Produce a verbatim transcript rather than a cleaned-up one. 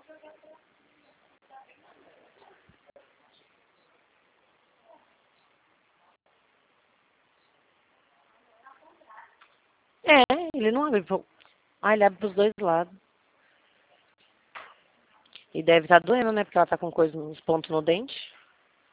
É, ele não abre. pro- Ah, ele abre pros dois lados. E deve estar doendo, né? Porque ela tá com coisa, uns pontos no dente.